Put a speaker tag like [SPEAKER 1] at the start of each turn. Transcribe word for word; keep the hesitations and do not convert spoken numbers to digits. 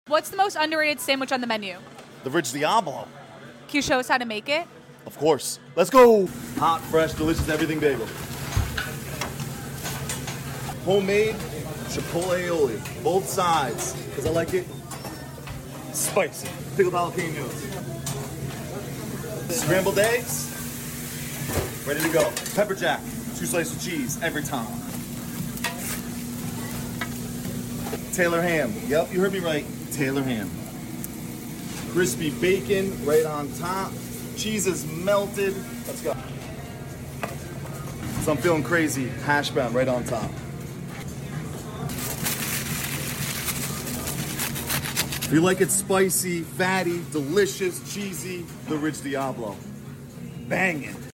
[SPEAKER 1] What's the most underrated sandwich on the menu?
[SPEAKER 2] The Rich Diablo.
[SPEAKER 1] Can you show us how to make it?
[SPEAKER 2] Of course. Let's go. Hot, fresh, delicious, everything bagel. Homemade chipotle aioli. Both sides. Because I like it spicy. Pickled jalapenos. Scrambled eggs. Ready to go. Pepper jack. Two slices of cheese every time. Taylor ham. Yep, you heard me right. Taylor ham. Crispy bacon right on top. Cheese is melted. Let's go. So I'm feeling crazy. Hash brown right on top. If you like it spicy, fatty, delicious, cheesy, the Rich Diablo. Banging.